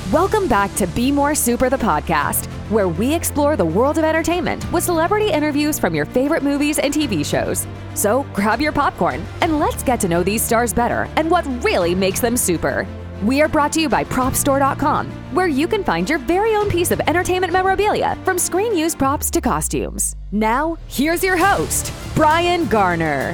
Welcome back to Be More Super, the podcast, where we explore the world of entertainment with celebrity interviews from your favorite movies and TV shows. So grab your popcorn and let's get to know these stars better and what really makes them super. We are brought to you by PropStore.com, where you can find your very own piece of entertainment memorabilia, from screen-used props to costumes. Now, here's your host, Brian Garner.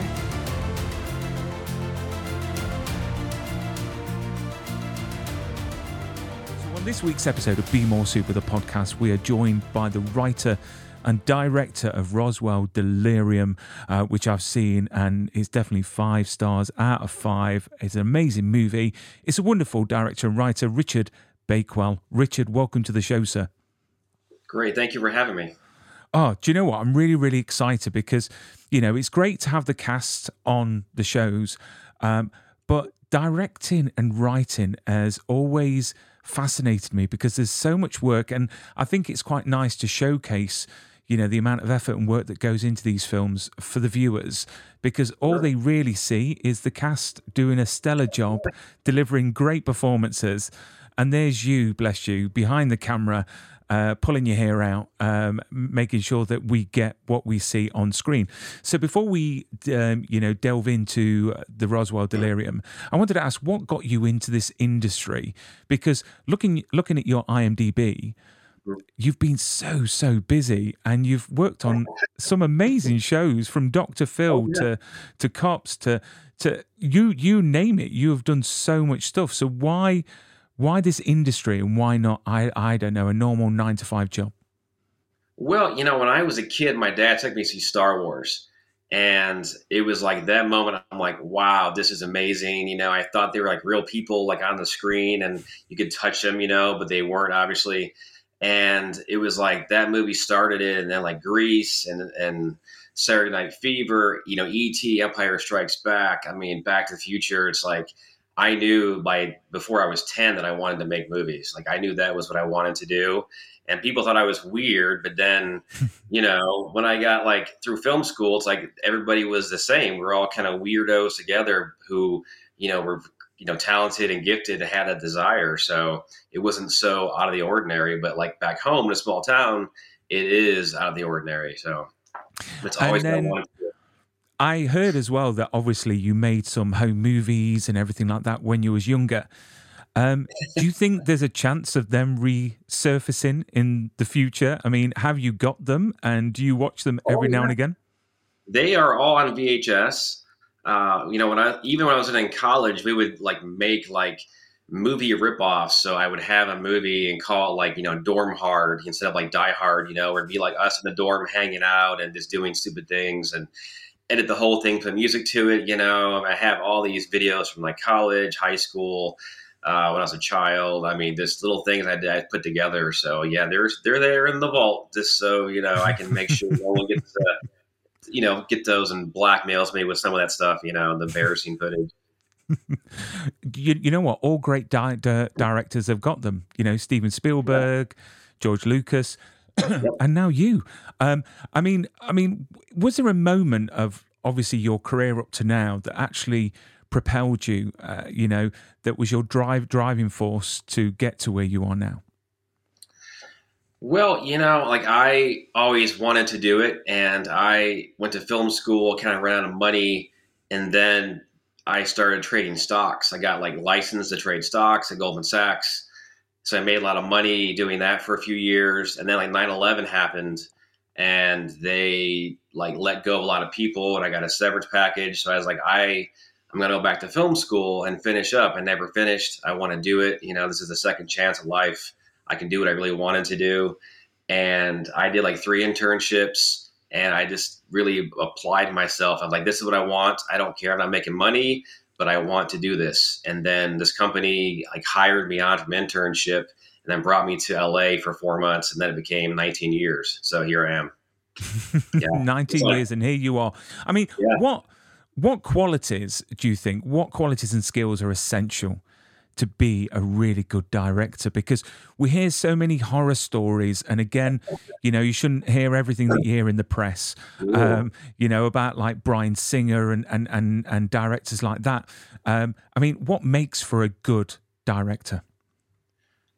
On this week's episode of Be More Super, the podcast, we are joined by the writer and director of Roswell Delirium, which I've seen, and it's definitely 5 stars out of 5. It's an amazing movie. It's a wonderful director and writer, Richard Bakewell. Richard, welcome to the show, sir. Great. Thank you for having me. Oh, do you know what? I'm really, really excited because, you know, it's great to have the cast on the shows, but directing and writing has always fascinated me because there's so much work, and I think it's quite nice to showcase, you know, the amount of effort and work that goes into these films for the viewers, because all they really see is the cast doing a stellar job, delivering great performances, and there's you, bless you, behind the camera, pulling your hair out, making sure that we get what we see on screen. So before we, delve into the Roswell Delirium, I wanted to ask, what got you into this industry? Because looking at your IMDb, you've been so busy, and you've worked on some amazing shows, from Dr. Phil to Cops to you name it. You have done so much stuff. So why this industry, and why not, I don't know, a normal 9-to-5 job? Well, you know, when I was a kid, my dad took me to see Star Wars, and it was like that moment. I'm like, wow, this is amazing. You know, I thought they were like real people, like on the screen, and you could touch them, you know, but they weren't, obviously. And it was like that movie started it, and then like Grease and Saturday Night Fever, you know, E.T., Empire Strikes Back. I mean, Back to the Future. It's like, I knew before I was 10 that I wanted to make movies. Like, I knew that was what I wanted to do. And people thought I was weird. But then, you know, when I got like through film school, it's like everybody was the same. We're all kind of weirdos together who, you know, were, you know, talented and gifted and had a desire. So it wasn't so out of the ordinary. But like back home in a small town, it is out of the ordinary. So it's always what I wanted to do. I heard as well that obviously you made some home movies and everything like that when you was younger. Do you think there's a chance of them resurfacing in the future? I mean, have you got them, and do you watch them every now and again? They are all on VHS. You know, when I was in college, we would like make like movie ripoffs. So I would have a movie and call it like, you know, Dorm Hard instead of like Die Hard, you know, or it'd be like us in the dorm hanging out and just doing stupid things, and edit the whole thing, put music to it. You know, I have all these videos from like college, high school, when I was a child. I mean, just little things I put together. So yeah, they're there in the vault, just so, you know, I can make sure no one gets get those and blackmails me with some of that stuff, you know, the embarrassing footage. You know what? All great directors have got them. You know, Steven Spielberg, George Lucas. And now you. I mean, was there a moment of obviously your career up to now that actually propelled you? You know, that was your driving force to get to where you are now? Well, you know, like I always wanted to do it, and I went to film school, kind of ran out of money, and then I started trading stocks. I got like licensed to trade stocks at Goldman Sachs. So I made a lot of money doing that for a few years. And then like 9/11 happened, and they like let go of a lot of people, and I got a severance package. So I was like, I'm going to go back to film school and finish up. I never finished. I want to do it. You know, this is the second chance of life. I can do what I really wanted to do. And I did like 3 internships, and I just really applied myself. I'm like, this is what I want. I don't care. I'm not making money, but I want to do this. And then this company like hired me on from internship, and then brought me to LA for 4 months, and then it became 19 years. So here I am. Yeah. 19 years, and here you are. I mean, what qualities do you think, what qualities and skills are essential to be a really good director? Because we hear so many horror stories, and again, you know, you shouldn't hear everything that you hear in the press, you know, about like Bryan Singer and directors like that. I mean, what makes for a good director?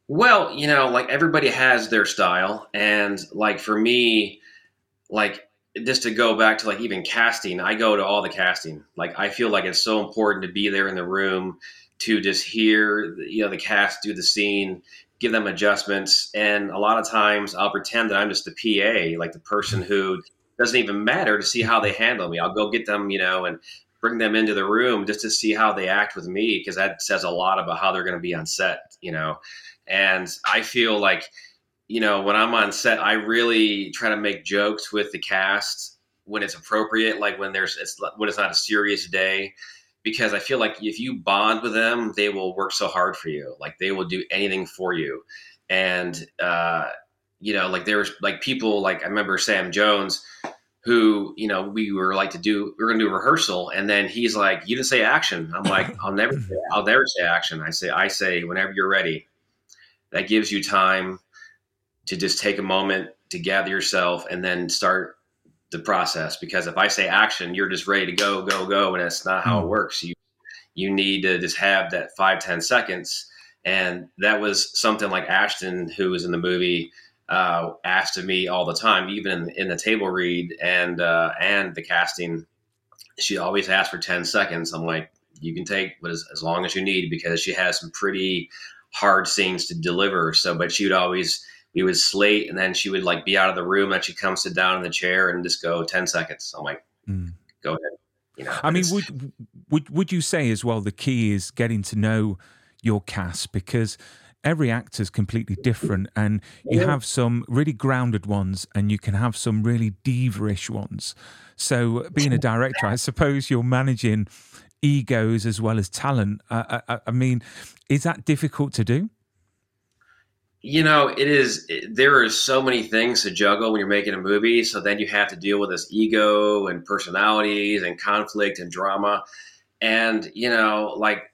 Well, like everybody has their style. And like for me, like just to go back to like even casting, I go to all the casting. Like I feel like it's so important to be there in the room to just hear, the cast do the scene, give them adjustments. And a lot of times I'll pretend that I'm just the PA, like the person who doesn't even matter to see how they handle me. I'll go get them, and bring them into the room just to see how they act with me, because that says a lot about how they're going to be on set. And I feel like, when I'm on set, I really try to make jokes with the cast when it's appropriate, like when when it's not a serious day, because I feel like if you bond with them, they will work so hard for you. Like they will do anything for you. And, like there's like people, like I remember Sam Jones, who, we were going to do a rehearsal, and then he's like, "You didn't say action." I'm like, I'll never say action. I say whenever you're ready. That gives you time to just take a moment to gather yourself and then start the process. Because if I say action, you're just ready to go, go, go. And that's not how it works. You need to just have that 5-10 seconds. And that was something like Ashton, who was in the movie, asked of me all the time, even in the table read and the casting. She always asked for 10 seconds. I'm like, you can take as long as you need, because she has some pretty hard scenes to deliver. So, but we would slate, and then she would like be out of the room, and she'd come sit down in the chair and just go 10 seconds. I'm like, go ahead. I mean, would you say as well, the key is getting to know your cast, because every actor is completely different, and you have some really grounded ones and you can have some really diva-ish ones. So being a director, I suppose you're managing egos as well as talent. I mean, is that difficult to do? It is. There are so many things to juggle when you're making a movie. So then you have to deal with this ego and personalities and conflict and drama. And, like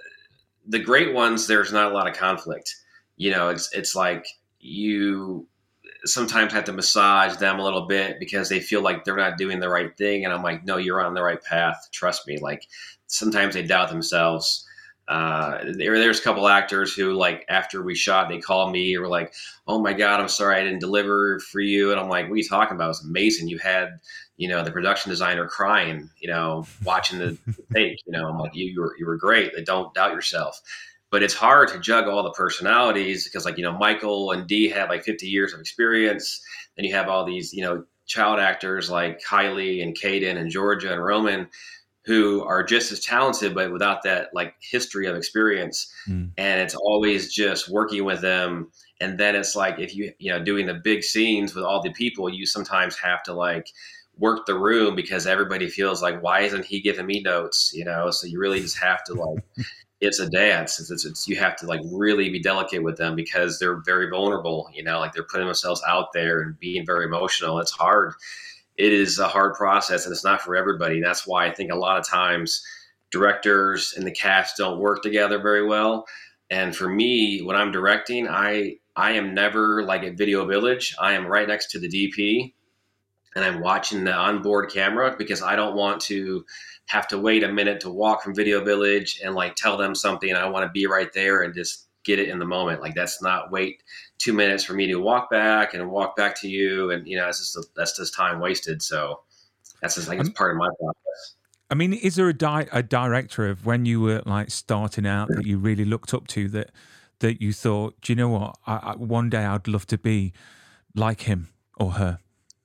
the great ones, there's not a lot of conflict. It's like you sometimes have to massage them a little bit because they feel like they're not doing the right thing. And I'm like, no, you're on the right path. Trust me. Like sometimes they doubt themselves. There's a couple actors who, like, after we shot, they called me and were like, "Oh my God, I'm sorry I didn't deliver for you." And I'm like, "What are you talking about? It's amazing. You had, the production designer crying, watching the take, I'm like, you were great. Don't doubt yourself." But it's hard to juggle all the personalities because, like, Michael and Dee have like 50 years of experience. Then you have all these, child actors like Kylie and Caden and Georgia and Roman, who are just as talented, but without that like history of experience. And it's always just working with them. And then it's like, if doing the big scenes with all the people, you sometimes have to like work the room because everybody feels like, why isn't he giving me notes? So you really just have to like, it's a dance. It's you have to like really be delicate with them because they're very vulnerable, like they're putting themselves out there and being very emotional. It's hard. It is a hard process, and it's not for everybody. That's why I think a lot of times directors and the cast don't work together very well. And for me, when I'm directing, I am never like at Video Village. I am right next to the DP, and I'm watching the onboard camera because I don't want to have to wait a minute to walk from Video Village and like tell them something. I want to be right there and just get it in the moment. Like that's not wait 2 minutes for me to walk back to you. And, that's just time wasted. So that's just like, it's part of my process. I mean, is there a director of when you were like starting out that you really looked up to that you thought, do you know what? One day I'd love to be like him or her.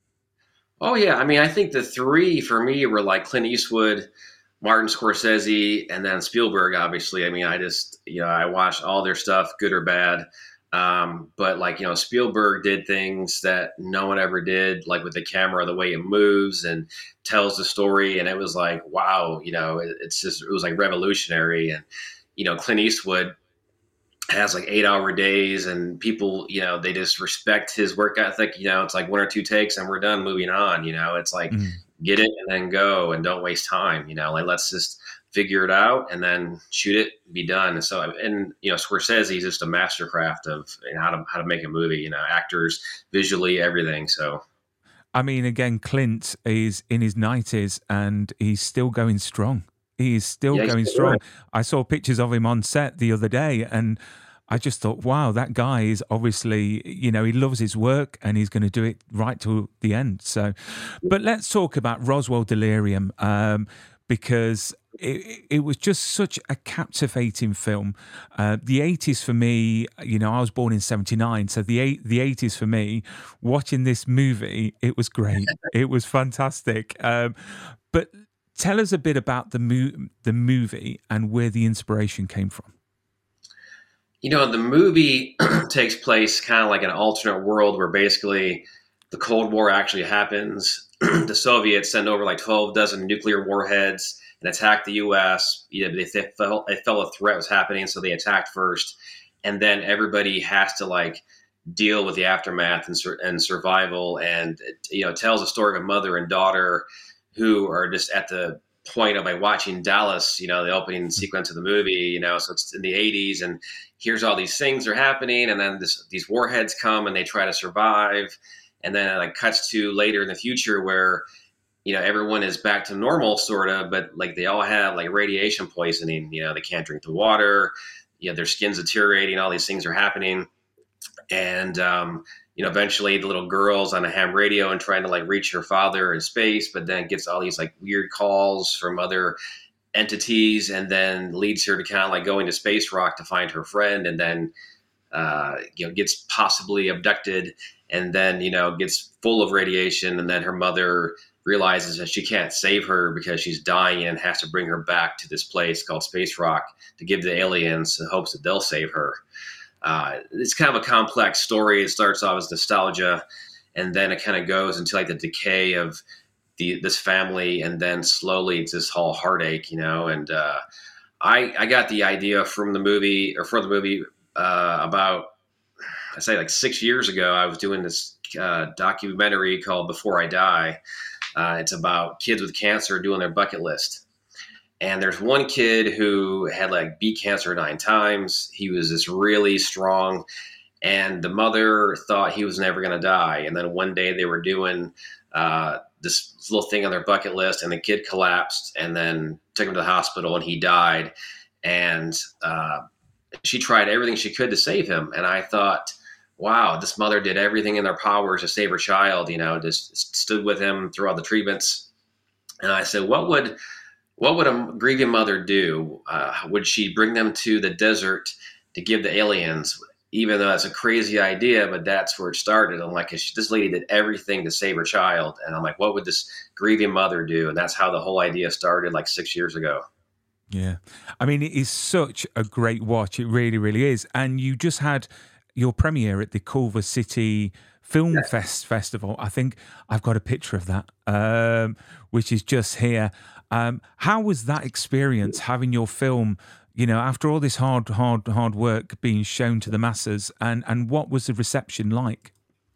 Oh yeah. I mean, I think the three for me were like Clint Eastwood, Martin Scorsese, and then Spielberg, obviously. I mean, I just, I watched all their stuff, good or bad. But like, Spielberg did things that no one ever did, like with the camera, the way it moves and tells the story. And it was like, wow, it was like revolutionary. And, Clint Eastwood has like 8-hour days and people, they just respect his work ethic. It's like 1 or 2 takes and we're done, moving on. It's like, get it and then go and don't waste time. Like let's just figure it out and then shoot it, be done. So, and Scorsese is just a mastercraft of how to make a movie. Actors, visually, everything. So, I mean, again, Clint is in his 90s and he's still going strong. He is still going strong. I saw pictures of him on set the other day, and I just thought, wow, that guy is obviously, he loves his work and he's going to do it right to the end. So, but let's talk about Roswell Delirium, because it was just such a captivating film. The 80s for me, I was born in 79. So the 80s for me, watching this movie, it was great. It was fantastic. But tell us a bit about the movie and where the inspiration came from. The movie takes place kind of like an alternate world where basically the Cold War actually happens. The Soviets send over like 12 dozen nuclear warheads and attack the U.S. They felt a threat was happening, so they attacked first. And then everybody has to like deal with the aftermath and survival. And, it tells a story of a mother and daughter who are just at the point of like watching Dallas, the opening sequence of the movie, so it's in the 80s and here's all these things are happening. And then these warheads come and they try to survive. And then it like cuts to later in the future where, everyone is back to normal sort of, but like they all have like radiation poisoning, they can't drink the water, their skin's deteriorating, all these things are happening. And, eventually the little girl's on a ham radio and trying to like reach her father in space, but then gets all these like weird calls from other entities and then leads her to kind of like going to Space Rock to find her friend. And then, gets possibly abducted and then, gets full of radiation. And then her mother realizes that she can't save her because she's dying and has to bring her back to this place called Space Rock to give the aliens in hopes that they'll save her. It's kind of a complex story. It starts off as nostalgia, and then it kind of goes into like the decay of this family, and then slowly it's this whole heartache, And I got the idea for the movie about, I say like 6 years ago. I was doing this documentary called Before I Die. It's about kids with cancer doing their bucket list. And there's one kid who had like beat cancer 9 times. He was just really strong. And the mother thought he was never going to die. And then one day they were doing this little thing on their bucket list and the kid collapsed and then took him to the hospital and he died. And she tried everything she could to save him. And I thought, wow, this mother did everything in their powers to save her child, just stood with him through all the treatments. And I said, what would a grieving mother do? Would she bring them to the desert to give the aliens, even though that's a crazy idea, but that's where it started. I'm like, this lady did everything to save her child. And I'm like, what would this grieving mother do? And that's how the whole idea started like 6 years ago. Yeah. I mean, it is such a great watch. It really, really is. And you just had your premiere at the Culver City Film Festival. I think I've got a picture of that, which is just here. How was that experience, having your film, after all this hard work being shown to the masses, and what was the reception like?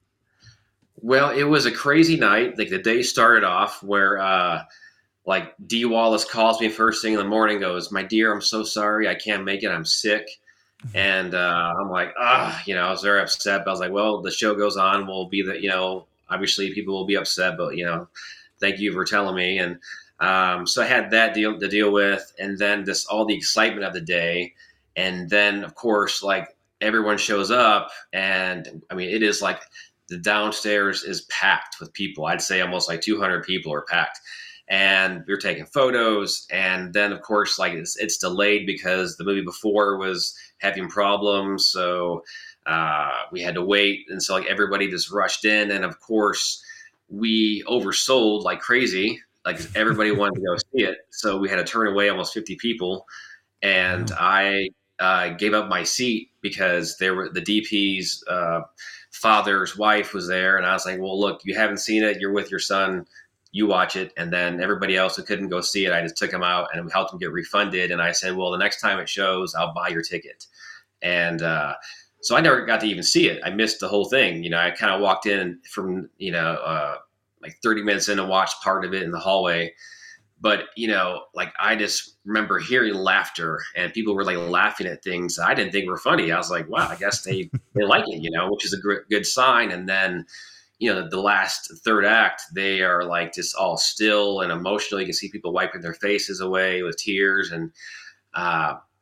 Well, it was a crazy night. Like the day started off where, like Dee Wallace calls me first thing in the morning, goes, "My dear, I'm so sorry. I can't make it. I'm sick." And I'm like, I was very upset. But I was like, well, the show goes on. We'll be obviously people will be upset, but, thank you for telling me. And so I had that deal to deal with. And then all the excitement of the day. And then, of course, like everyone shows up. And I mean, it is like the downstairs is packed with people. I'd say almost like 200 people are packed. And we were taking photos. And then, of course, like it's delayed because the movie before was having problems. So we had to wait. And so like everybody just rushed in. And of course, we oversold like crazy. Like everybody wanted to go see it. So we had to turn away almost 50 people. And I gave up my seat because the DP's father's wife was there. And I was like, well, look, you haven't seen it. You're with your son. You watch it. And then everybody else who couldn't go see it, I just took them out and helped them get refunded. And I said, well, the next time it shows, I'll buy your ticket. And so I never got to even see it. I missed the whole thing. I kind of walked in from, like 30 minutes in and watched part of it in the hallway. But, like I just remember hearing laughter and people were like laughing at things I didn't think were funny. I was like, wow, I guess they like it, which is a good sign. And then, the last third act, they are like just all still and emotional. You can see people wiping their faces away with tears. And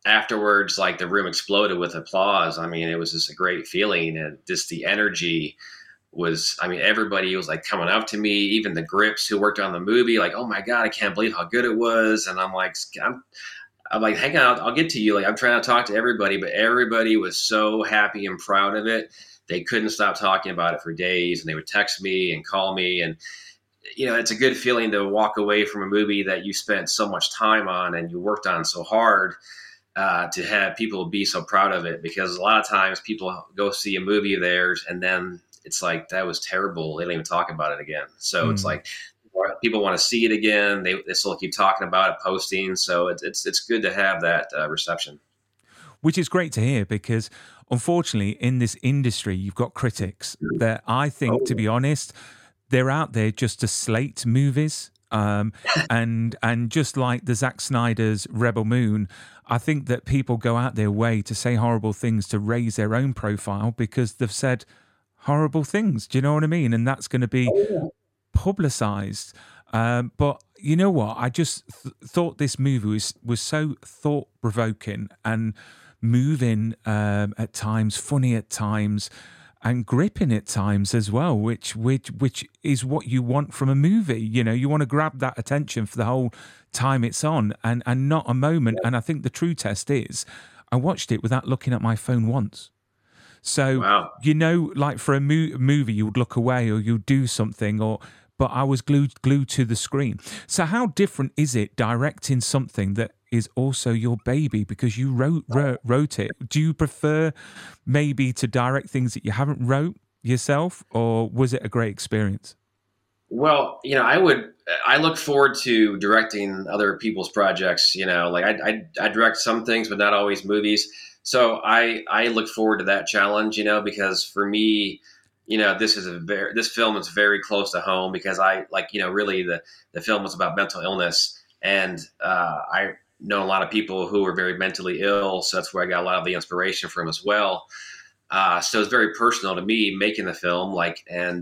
afterwards, like the room exploded with applause. I mean, it was just a great feeling, and just the energy was, I mean, everybody was like coming up to me, even the grips who worked on the movie, like, oh my God, I can't believe how good it was. And I'm like, I'm like, hang on, I'll get to you. Like, I'm trying to talk to everybody, but everybody was so happy and proud of it. They couldn't stop talking about it for days, and they would text me and call me. And, you know, it's a good feeling to walk away from a movie that you spent so much time on and you worked on so hard, to have people be so proud of it. Because a lot of times people go see a movie of theirs and then it's like, that was terrible. They don't even talk about it again. So it's like, people want to see it again. They still keep talking about it, posting. So it's good to have that reception. Which is great to hear, because unfortunately in this industry, you've got critics that I think, to be honest, they're out there just to slate movies. And just like the Zack Snyder's Rebel Moon, I think that people go out their way to say horrible things to raise their own profile because they've said horrible things. Do you know what I mean? And that's going to be publicized. But you know what? I just thought this movie was so thought-provoking and moving at times, funny at times, and gripping at times as well, which is what you want from a movie. You know, you want to grab that attention for the whole time it's on, and not a moment. And I think the true test is, I watched it without looking at my phone once. So, wow. You know, like for a movie, you would look away or you'd do something, but I was glued to the screen. So how different is it directing something that is also your baby, because you wrote it? Do you prefer maybe to direct things that you haven't wrote yourself, or was it a great experience? Well, you know, I look forward to directing other people's projects. You know, like I direct some things, but not always movies. So I look forward to that challenge, you know, because for me, you know, this film is very close to home, because I, like, you know, really the film was about mental illness, and I know a lot of people who are very mentally ill, so that's where I got a lot of the inspiration from as well. So it's very personal to me making the film, like, and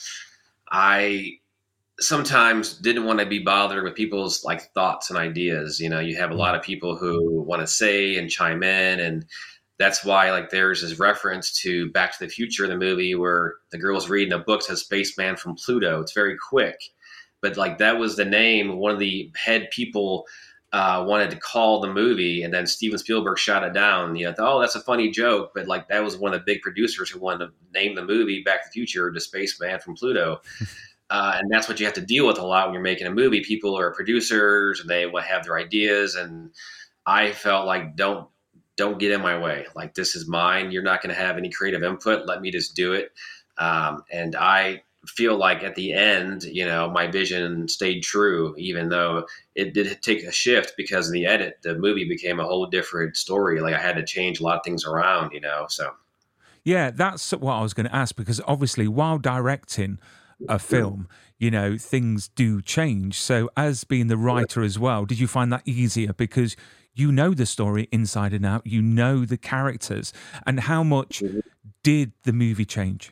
I sometimes didn't want to be bothered with people's like thoughts and ideas. You know, you have a lot of people who want to say and chime in, and that's why, like, there's this reference to Back to the Future in the movie where the girl's reading a book that says Spaceman from Pluto. It's very quick, but like that was the name one of the head people wanted to call the movie, and then Steven Spielberg shot it down. You know, oh, that's a funny joke, but like that was one of the big producers who wanted to name the movie Back to the Future to Spaceman from Pluto. And that's what you have to deal with a lot when you're making a movie. People are producers and they will have their ideas. And I felt like, don't get in my way. Like, this is mine. You're not going to have any creative input. Let me just do it. And I feel like at the end, you know, my vision stayed true, even though it did take a shift, because in the edit, the movie became a whole different story. Like, I had to change a lot of things around, you know, so. Yeah, that's what I was going to ask, because obviously while directing a film, you know, things do change. So as being the writer as well, did you find that easier, because you know the story inside and out, you know the characters, and how much did the movie change?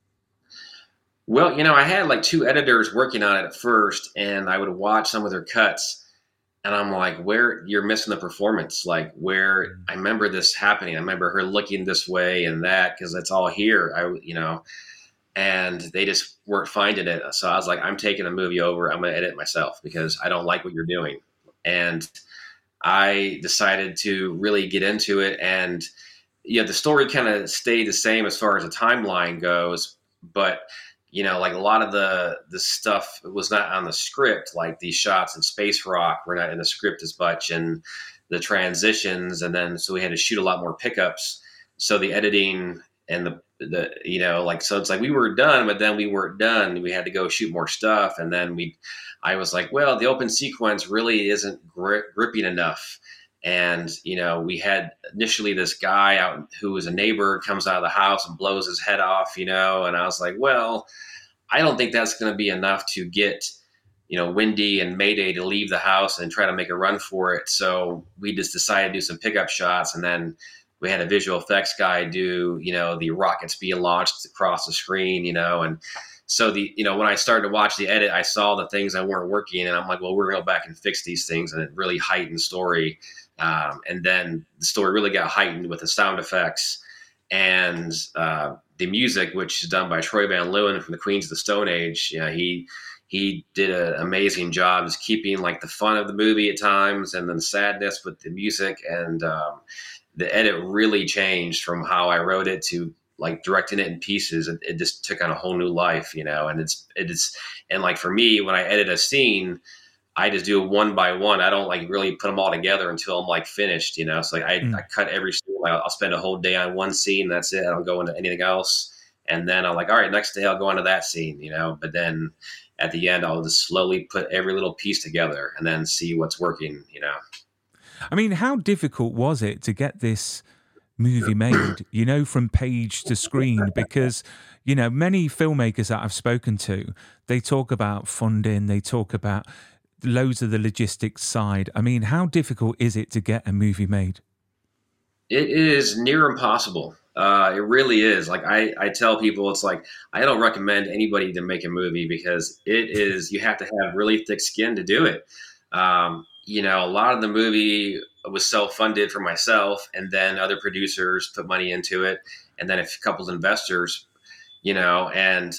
Well, you know, I had like 2 editors working on it at first, and I would watch some of their cuts, and I'm like, where you're missing the performance, like where I remember this happening. I remember her looking this way and that, because it's all here, you know. And they just weren't finding it. So I was like, I'm taking the movie over. I'm going to edit it myself, because I don't like what you're doing. And I decided to really get into it. And, yeah, the story kind of stayed the same as far as the timeline goes. But, you know, like a lot of the stuff was not on the script. Like these shots in space rock were not in the script as much, and the transitions. And then, so we had to shoot a lot more pickups. So the editing and the you know, like, so it's like we were done, but then we weren't done. We had to go shoot more stuff. And then I was like, well, the open sequence really isn't gripping enough. And, you know, we had initially this guy out who was a neighbor, comes out of the house and blows his head off, you know, and I was like, well, I don't think that's going to be enough to get, you know, Wendy and Mayday to leave the house and try to make a run for it. So we just decided to do some pickup shots, and then we had a visual effects guy do, you know, the rockets being launched across the screen, you know. And so you know, when I started to watch the edit, I saw the things that weren't working, and I'm like, well, we're going to go back and fix these things. And it really heightened the story. And then the story really got heightened with the sound effects and the music, which is done by Troy Van Leeuwen from the Queens of the Stone Age. You know, he did an amazing job just keeping like the fun of the movie at times, and then the sadness with the music. And the edit really changed from how I wrote it to like directing it in pieces. It just took on a whole new life, you know. And and like for me, when I edit a scene, I just do it one by one. I don't like really put them all together until I'm like finished, you know. So like I cut every scene. I'll spend a whole day on one scene. That's it. I don't go into anything else. And then I'm like, all right, next day I'll go into that scene, you know. But then at the end, I'll just slowly put every little piece together and then see what's working, you know. I mean, how difficult was it to get this movie made, you know, from page to screen? Because, you know, many filmmakers that I've spoken to, they talk about funding, they talk about loads of the logistics side. I mean, how difficult is it to get a movie made? It is near impossible. It really is. Like I tell people, it's like, I don't recommend anybody to make a movie because you have to have really thick skin to do it. You know, a lot of the movie was self-funded for myself, and then other producers put money into it, and then a couple of investors, you know, and,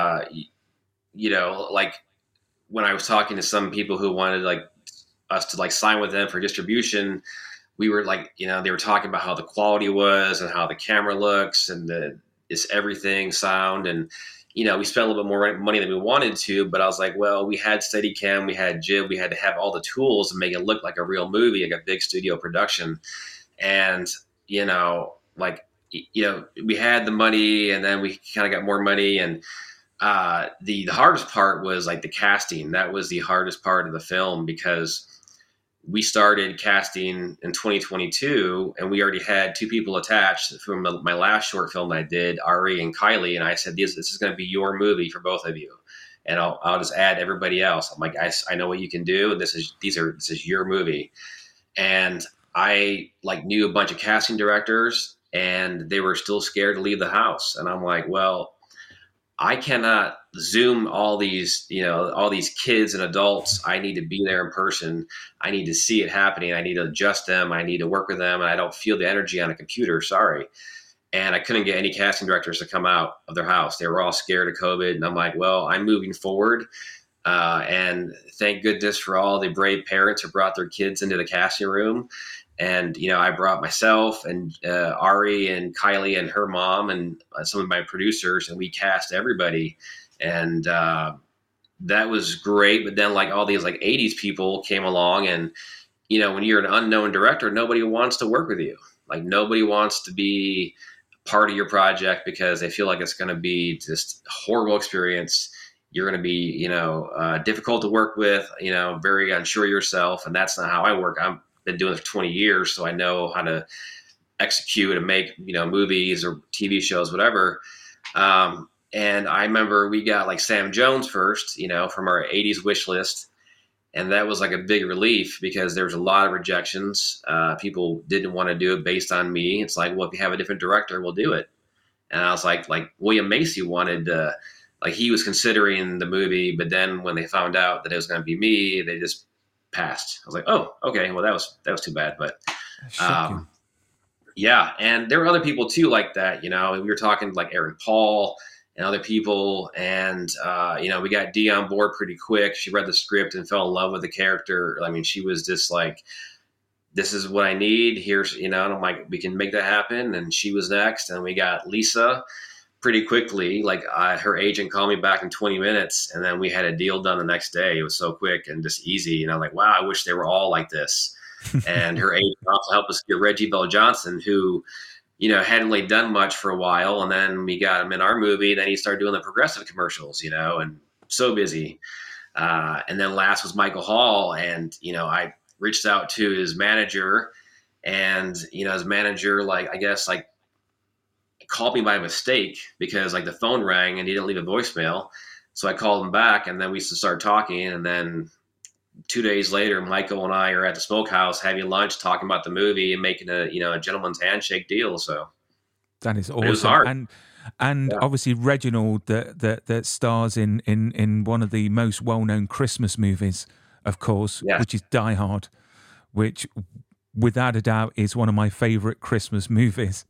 you know, like when I was talking to some people who wanted like us to like sign with them for distribution, we were like, you know, they were talking about how the quality was and how the camera looks and it's everything sound. And, you know, we spent a little bit more money than we wanted to, but I was like, well, we had Steadicam, we had Jib, we had to have all the tools to make it look like a real movie, like a big studio production. And, you know, like, you know, we had the money and then we kind of got more money. And the hardest part was like the casting. That was the hardest part of the film because we started casting in 2022 and we already had two people attached from my last short film that I did, Ari and Kylie. And I said, this is going to be your movie for both of you. And I'll just add everybody else. I'm like, I know what you can do. And this is your movie. And I like knew a bunch of casting directors and they were still scared to leave the house. And I'm like, well, I cannot Zoom all these, you know, all these kids and adults. I need to be there in person. I need to see it happening. I need to adjust them. I need to work with them. And I don't feel the energy on a computer. Sorry. And I couldn't get any casting directors to come out of their house. They were all scared of COVID. And I'm like, well, I'm moving forward. And thank goodness for all the brave parents who brought their kids into the casting room. And, you know, I brought myself and Ari and Kylie and her mom and some of my producers, and we cast everybody. And that was great. But then like all these like 80s people came along, and, you know, when you're an unknown director, nobody wants to work with you. Like nobody wants to be part of your project because they feel like it's going to be just a horrible experience. You're going to be, you know, difficult to work with, you know, very unsure of yourself. And that's not how I work. I've been doing it for 20 years. So I know how to execute and make, you know, movies or TV shows, whatever. And I remember we got like Sam Jones first, you know, from our 80s wish list. And that was like a big relief because there was a lot of rejections. People didn't want to do it based on me. It's like, well, if you have a different director, we'll do it. And I was like William Macy wanted, like he was considering the movie, but then when they found out that it was going to be me, they just passed. I was like, oh, okay, well that was too bad. But yeah, and there were other people too like that. You know, we were talking like Aaron Paul and other people, and you know, we got Dee on board pretty quick. She read the script and fell in love with the character. I mean, she was just like, this is what I need. Here's, you know, and I'm like, we can make that happen. And she was next, and we got Lisa pretty quickly. Like her agent called me back in 20 minutes, and then we had a deal done the next day. It was so quick and just easy. And I'm like, wow, I wish they were all like this. And her agent also helped us get Reggie Bell-Johnson, who, you know, hadn't really done much for a while. And then we got him in our movie. Then he started doing the Progressive commercials, you know, and so busy. And then last was Michael Hall. And, you know, I reached out to his manager, and, you know, his manager, like, I guess, like, called me by mistake because, like, the phone rang and he didn't leave a voicemail. So I called him back, and then we started talking. And then 2 days later, Michael and I are at the Smokehouse having lunch, talking about the movie and making a, you know, a gentleman's handshake deal. So that is awesome. It was hard. And yeah, obviously Reginald that stars in one of the most well-known Christmas movies, of course, yeah, which is Die Hard, which without a doubt, is one of my favorite Christmas movies.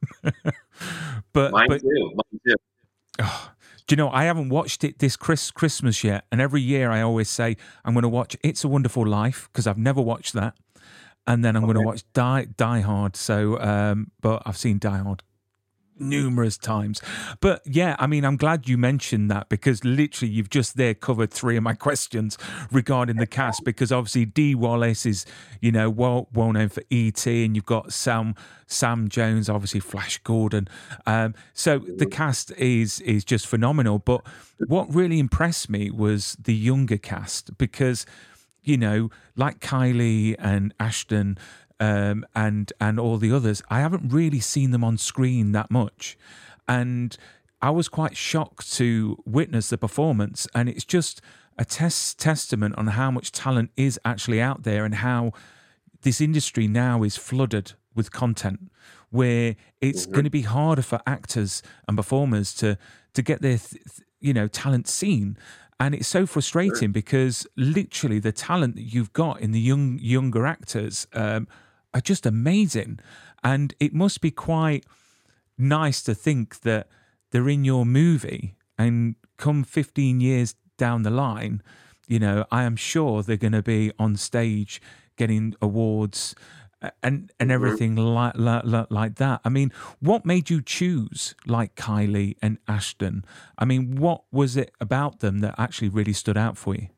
Mine too. Oh, do you know, I haven't watched it this Christmas yet, and every year I always say I'm going to watch It's a Wonderful Life because I've never watched that, and then I'm going to watch Die Hard. So, but I've seen Die Hard numerous times. But yeah, I mean, I'm glad you mentioned that because literally you've just there covered three of my questions regarding the cast, because obviously Dee Wallace is, you know, well known for E.T., and you've got Sam Jones, obviously Flash Gordon. So the cast is just phenomenal. But what really impressed me was the younger cast, because, you know, like Kylie and Ashton, and all the others, I haven't really seen them on screen that much, and I was quite shocked to witness the performance. And it's just a testament on how much talent is actually out there, and how this industry now is flooded with content, where it's going to be harder for actors and performers to get their talent seen. And it's so frustrating because literally the talent that you've got in the younger actors are just amazing. And it must be quite nice to think that they're in your movie, and come 15 years down the line, you know, I am sure they're going to be on stage getting awards and everything like that. I mean, what made you choose like Kylie and Ashton? I mean, what was it about them that actually really stood out for you?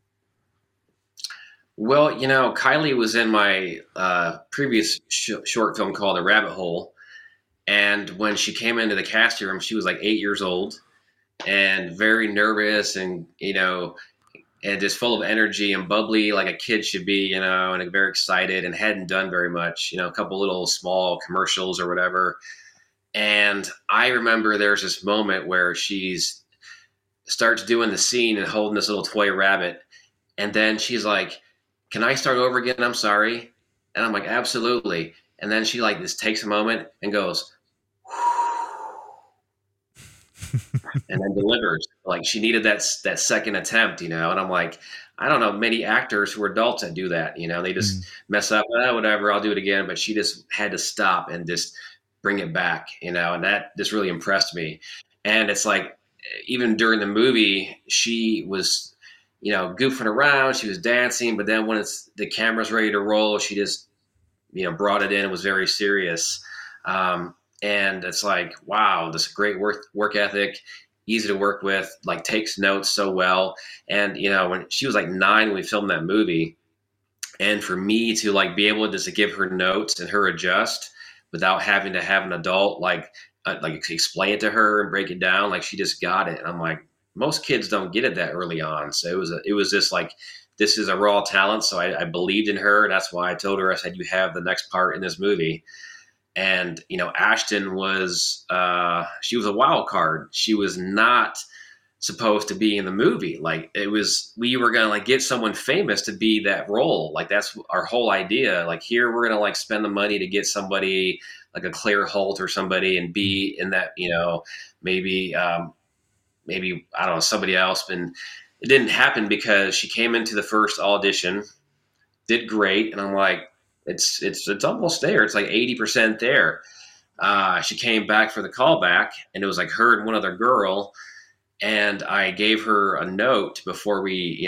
Well, you know, Kylie was in my previous short film called The Rabbit Hole. And when she came into the casting room, she was like 8 years old and very nervous and, you know, and just full of energy and bubbly like a kid should be, you know, and very excited and hadn't done very much, you know, a couple little small commercials or whatever. And I remember there's this moment where she's starts doing the scene and holding this little toy rabbit. And then she's like, "Can I start over again? I'm sorry." And I'm like, "Absolutely." And then she like just takes a moment and goes, and then delivers. Like she needed that second attempt, you know. And I'm like, I don't know many actors who are adults that do that, you know. They just mess up, whatever, I'll do it again. But she just had to stop and just bring it back, you know. And that just really impressed me. And it's like, even during the movie, she was, you know, goofing around. She was dancing, but then when the camera's ready to roll, she just, you know, brought it in and was very serious. And it's like, wow, this great work ethic, easy to work with, like takes notes so well. And, you know, when she was like 9 when we filmed that movie, and for me to like be able just to give her notes and her adjust without having to have an adult like explain it to her and break it down, like she just got it. And I'm like, most kids don't get it that early on. So it was just like, this is a raw talent. So I believed in her. And that's why I told her, I said, you have the next part in this movie. And, you know, Ashton was, she was a wild card. She was not supposed to be in the movie. Like we were going to like get someone famous to be that role. Like that's our whole idea. Like here, we're going to like spend the money to get somebody like a Claire Holt or somebody and be in that, you know, maybe, I don't know, somebody else. And it didn't happen because she came into the first audition, did great. And I'm like, it's almost there. It's like 80% there. She came back for the callback, and it was like her and one other girl. And I gave her a note before we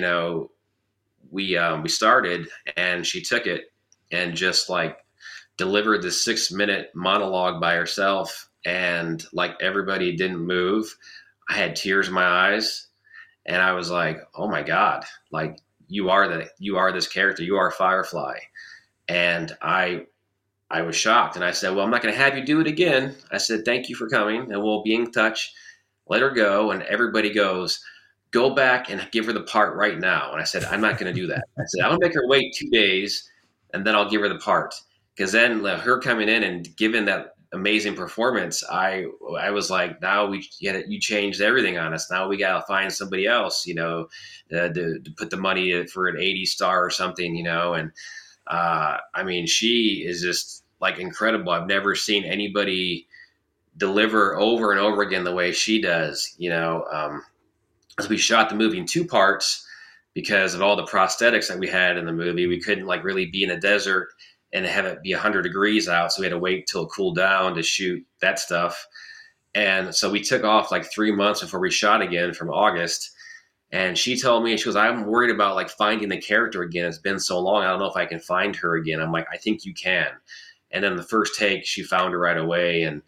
started, and she took it and just like delivered the 6-minute monologue by herself. And like everybody didn't move. I had tears in my eyes, and I was like, oh my God, like you are this character. You are Firefly. And I was shocked, and I said, well, I'm not going to have you do it again. I said, thank you for coming, and we'll be in touch. Let her go. And everybody goes, go back and give her the part right now. And I said, I'm not going to do that. I said, I'm going to make her wait 2 days, and then I'll give her the part. Because then her coming in and giving that amazing performance, I was like, now you changed everything on us. Now we got to find somebody else, you know, to put the money for an 80 star or something, you know. And I mean, she is just like incredible. I've never seen anybody deliver over and over again the way she does, you know. As we shot the movie in 2 parts because of all the prosthetics that we had in the movie, we couldn't like really be in a desert and have it be 100 degrees out. So we had to wait till it cooled down to shoot that stuff. And so we took off like 3 months before we shot again from August. And she told me, she goes, I'm worried about like finding the character again. It's been so long. I don't know if I can find her again. I'm like, I think you can. And then the first take, she found her right away. And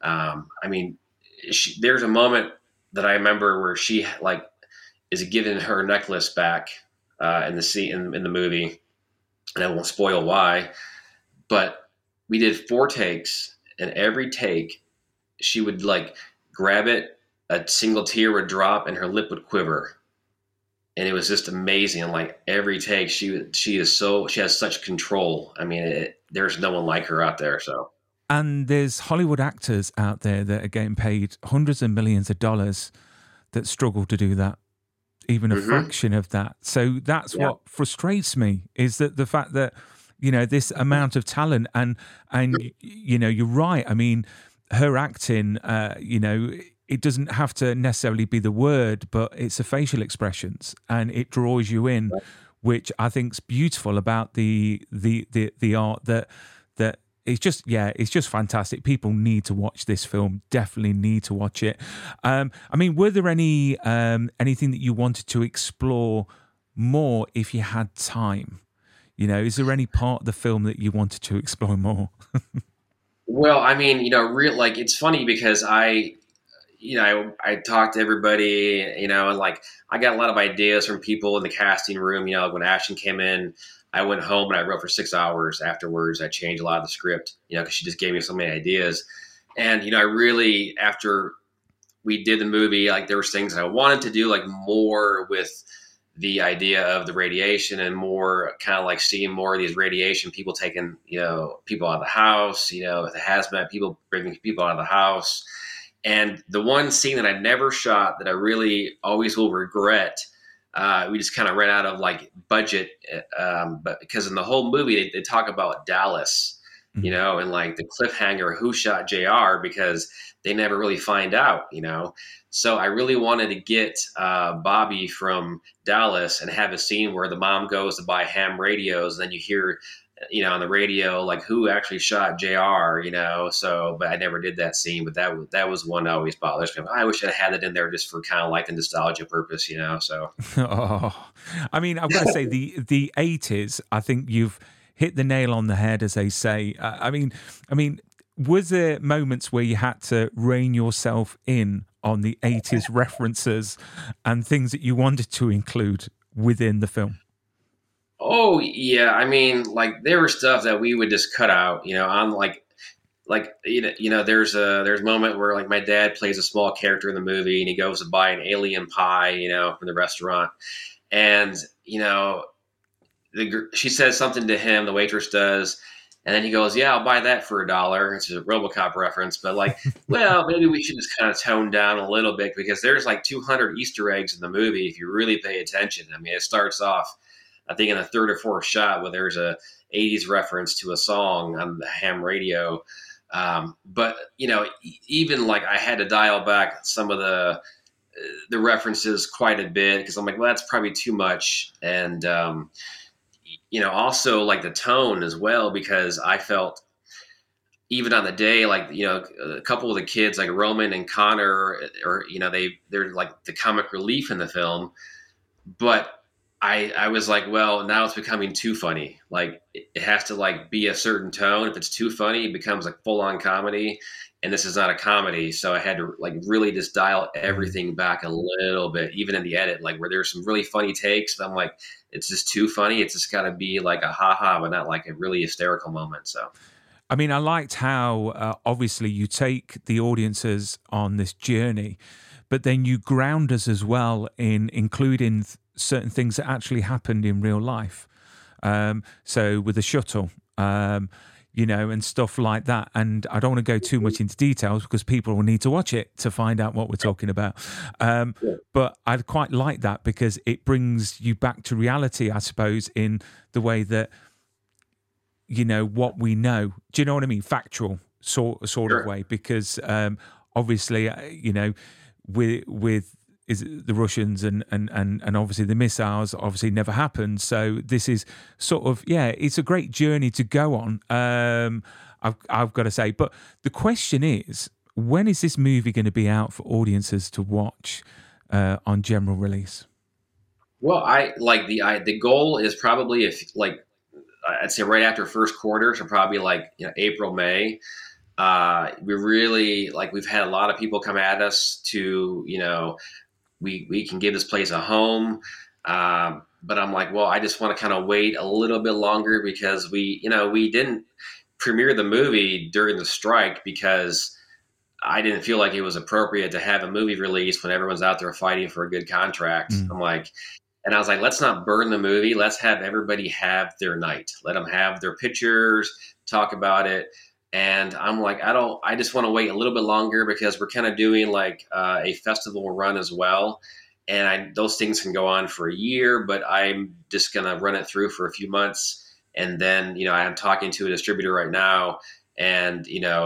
there's a moment that I remember where she like is giving her necklace back in the scene in the movie. And I won't spoil why, but we did 4 takes, and every take she would like grab it, a single tear would drop, and her lip would quiver. And it was just amazing. And like every take, she has such control. I mean, there's no one like her out there. So, and there's Hollywood actors out there that are getting paid hundreds of millions of dollars that struggle to do that, even a fraction of that. So that's what frustrates me, is that the fact that, you know, this amount of talent and you know, you're right. I mean, her acting, you know, it doesn't have to necessarily be the word, but it's the facial expressions, and it draws you in, which I think's beautiful about the art that it's just fantastic. People need to watch this film. Definitely need to watch it. I mean, were there anything that you wanted to explore more if you had time? You know, is there any part of the film that you wanted to explore more? Well, I mean, you know, it's funny because I talked to everybody, you know, and like I got a lot of ideas from people in the casting room. You know, when Ashton came in, I went home and I wrote for 6 hours afterwards. I changed a lot of the script, you know, because she just gave me so many ideas. And, you know, I really, after we did the movie, like there was things that I wanted to do, like more with the idea of the radiation, and more kind of like seeing more of these radiation people taking, you know, people out of the house, you know, the hazmat people bringing people out of the house. And the one scene that I never shot that I really always will regret, we just kind of ran out of like budget, but because in the whole movie they talk about Dallas, you know, and like the cliffhanger, who shot JR, because they never really find out, you know. So I really wanted to get Bobby from Dallas and have a scene where the mom goes to buy ham radios, and then you hear, you know, on the radio, like who actually shot JR, you know. So, but I never did that scene, but that was one that always bothers me. I wish I had it in there just for kind of like the nostalgia purpose, you know. So, I mean, I've got to say the 80s, I think you've hit the nail on the head, as they say. I mean, was there moments where you had to rein yourself in on the 80s references and things that you wanted to include within the film? Oh yeah, I mean, like there was stuff that we would just cut out, you know. On like you know, there's a moment where like my dad plays a small character in the movie, and he goes to buy an alien pie, you know, from the restaurant, and you know, she says something to him, the waitress does, and then he goes, "Yeah, I'll buy that for $1." It's a RoboCop reference, but like, well, maybe we should just kind of tone down a little bit, because there's like 200 Easter eggs in the movie if you really pay attention. I mean, it starts off, I think, in the third or fourth shot where there's a 80s reference to a song on the ham radio. But, you know, even like I had to dial back some of the references quite a bit, because I'm like, well, that's probably too much. And, you know, also like the tone as well, because I felt even on the day, like, you know, a couple of the kids like Roman and Connor, or, you know, they're like the comic relief in the film. But I was like, well, now it's becoming too funny. Like it has to like be a certain tone. If it's too funny, it becomes like full on comedy, and this is not a comedy. So I had to like really just dial everything back a little bit, even in the edit, like where there's some really funny takes, but I'm like, it's just too funny. It's just got to be like a ha-ha, but not like a really hysterical moment. So, I mean, I liked how obviously you take the audiences on this journey, but then you ground us as well in including certain things that actually happened in real life. So with the shuttle, you know, and stuff like that. And I don't want to go too much into details because people will need to watch it to find out what we're talking about. But I'd quite like that because it brings you back to reality, I suppose, in the way that, you know, what we know. Do you know what I mean? Factual sort Sure. of way, because obviously, you know, with is the Russians and obviously the missiles obviously never happened. So this is sort of, it's a great journey to go on. I've got to say, but the question is, when is this movie going to be out for audiences to watch on general release? Well, the goal is probably, if like I'd say right after first quarter, so probably like April, May. We really we've had a lot of people come at us to we can give this place a home, but I'm like, well, I just want to kind of wait a little bit longer because we didn't premiere the movie during the strike because I didn't feel like it was appropriate to have a movie release when everyone's out there fighting for a good contract. And I was like, let's not burn the movie. Let's have everybody have their night. Let them have their pictures, talk about it. And I'm like, I just want to wait a little bit longer because we're kind of doing a festival run as well. And those things can go on for a year, but I'm just going to run it through for a few months. And then, I'm talking to a distributor right now and,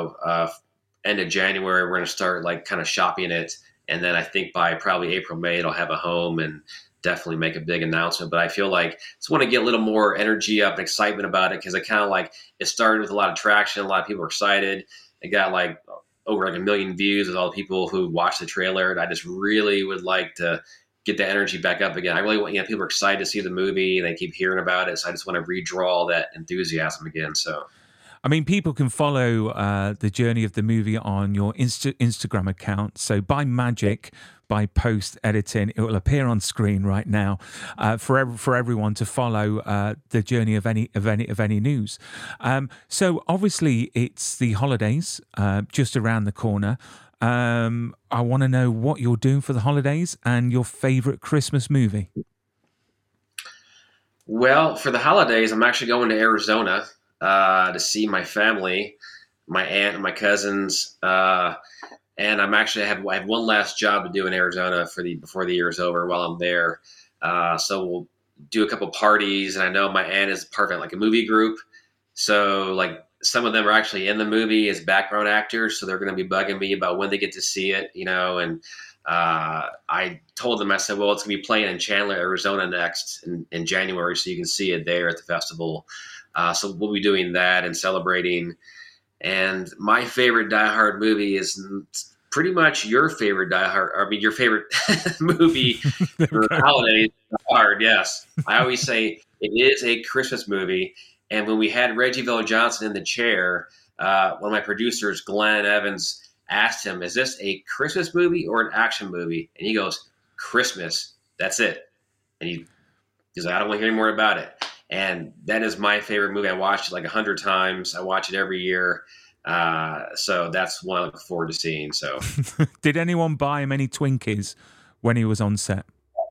end of January, we're going to start kind of shopping it. And then I think by probably April, May, it'll have a home and definitely make a big announcement. But I feel like I just want to get a little more energy up and excitement about it because it kind of it started with a lot of traction. A lot of people were excited. It got over 1 million views with all the people who watched the trailer. And I just really would like to get the energy back up again. I really want, people are excited to see the movie and they keep hearing about it. So I just want to redraw all that enthusiasm again. So, I mean, people can follow the journey of the movie on your Instagram account. So by magic, by post editing, it will appear on screen right now for everyone to follow the journey of any news. So obviously, it's the holidays just around the corner. I want to know what you're doing for the holidays and your favorite Christmas movie. Well, for the holidays, I'm actually going to Arizona to see my family, my aunt and my cousins. And I have one last job to do in Arizona before the year is over while I'm there. So we'll do a couple parties, and I know my aunt is part of a movie group. So some of them are actually in the movie as background actors, so they're going to be bugging me about when they get to see it, And I told them, I said, well, it's going to be playing in Chandler, Arizona next in January, so you can see it there at the festival. So we'll be doing that and celebrating. And my favorite Die Hard movie is pretty much your favorite your favorite movie for holidays. Die Hard, yes. I always say it is a Christmas movie. And when we had Reggie VelJohnson in the chair, one of my producers, Glenn Evans, asked him, is this a Christmas movie or an action movie? And he goes, Christmas. That's it. And he's like, I don't want to hear any more about it. And that is my favorite movie. I watched it 100 times. I watch it every year. So that's one I look forward to seeing. So, did anyone buy him any Twinkies when he was on set?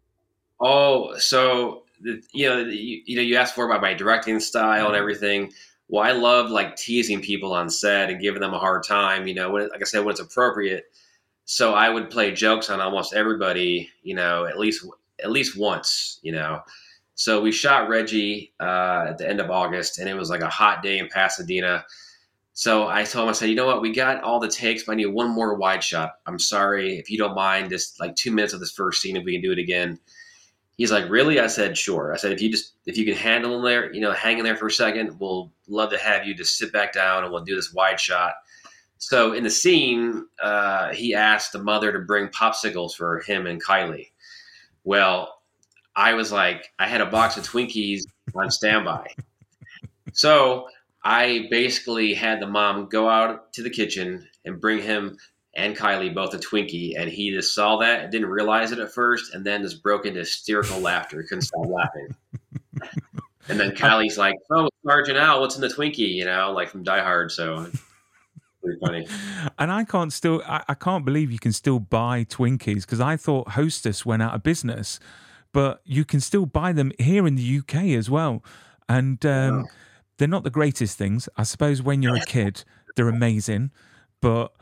Oh, so you asked for about my directing style and everything. Well, I love teasing people on set and giving them a hard time. Like I said, when it's appropriate. So I would play jokes on almost everybody. At least once. So we shot Reggie at the end of August, and it was a hot day in Pasadena. So I told him, I said, you know what? We got all the takes, but I need one more wide shot. I'm sorry. If you don't mind, just 2 minutes of this first scene, if we can do it again. He's like, really? I said, sure. I said, if you can handle him there, hang in there for a second, we'll love to have you just sit back down and we'll do this wide shot. So in the scene, he asked the mother to bring popsicles for him and Kylie. Well, I was I had a box of Twinkies on standby. So I basically had the mom go out to the kitchen and bring him and Kylie both a Twinkie, and he just saw that and didn't realize it at first, and then just broke into hysterical laughter. He couldn't stop laughing. And then Kylie's like, oh, Sergeant Al, what's in the Twinkie, from Die Hard, so pretty funny. And I can't believe you can still buy Twinkies, because I thought Hostess went out of business, but you can still buy them here in the UK as well. And they're not the greatest things. I suppose when you're a kid, they're amazing, but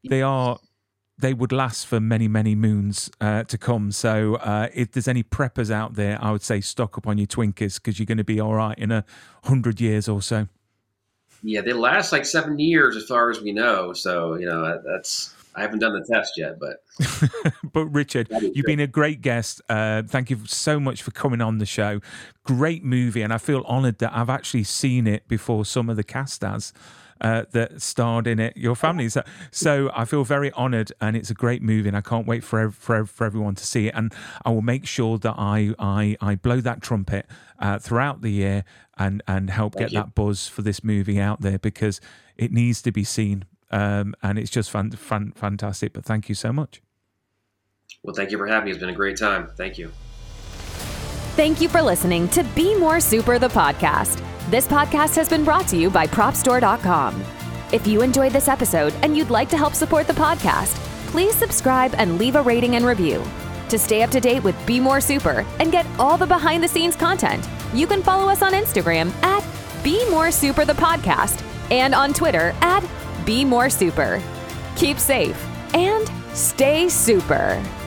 they would last for many, many moons to come. So if there's any preppers out there, I would say stock up on your Twinkies, because you're going to be all right in 100 years or so. Yeah, they last 7 years as far as we know. So, I haven't done the test yet, but but Richard, you've been a great guest. Thank you so much for coming on the show. Great movie, and I feel honoured that I've actually seen it before some of the cast has that starred in it, your family. So I feel very honoured, and it's a great movie, and I can't wait for everyone to see it. And I will make sure that I blow that trumpet throughout the year and help get that buzz for this movie out there, because it needs to be seen. And it's just fantastic. But thank you so much. Well, thank you for having me. It's been a great time. Thank you. Thank you for listening to Be More Super, the podcast. This podcast has been brought to you by PropStore.com. If you enjoyed this episode and you'd like to help support the podcast, please subscribe and leave a rating and review. To stay up to date with Be More Super and get all the behind-the-scenes content, you can follow us on Instagram at Be More Super, the podcast, and on Twitter at Be More Super. Keep safe and stay super.